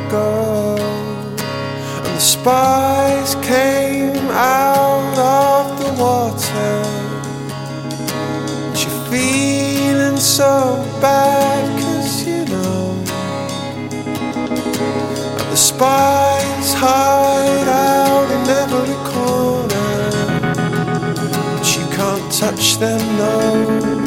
ago, and the spies came out of the water. And you're feeling so bad, 'cause you know, and the spies hide out in every corner, but you can't touch them, no.